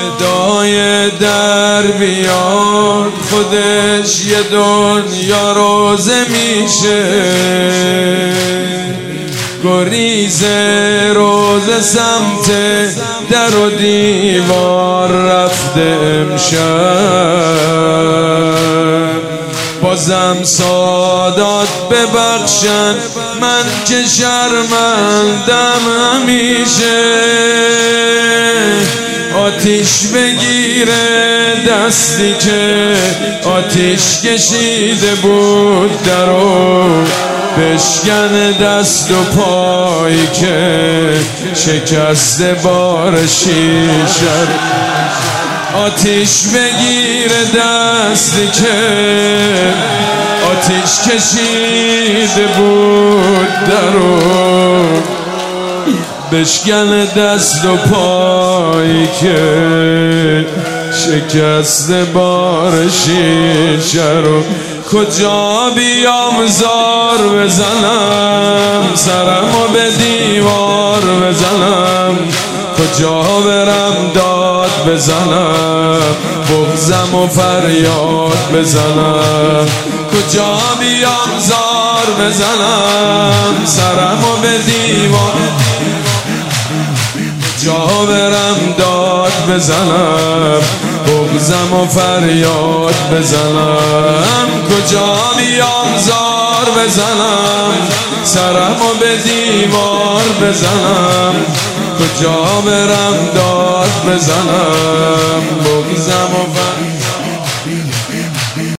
صدای در بیاد خودش یه دنیا روزه میشه، گریز روزه سمت در و دیوار رفته امشب. بازم سادات ببخشن من که شرمندم همیشه، آتیش بگیره دستی که آتیش کشیده بود درو، بشکن دست و پایی که شکسته بار شیشه. آتیش بگیره دستی که آتیش کشیده بود درو، بشکن دست و پایی که شکسته بار شیشه رو. کجا بیام زار بزنم سرمو به دیوار بزنم، کجا برم داد بزنم بغضم و فریاد بزنم، کجا بیام زار بزنم سرمو به دیوار، کجا برم داد بزنم بغضم و فریاد بزنم، کجا بیام زار بزنم سرمو به دیوار بزنم، کجا برم داد بزنم بغضم و فریاد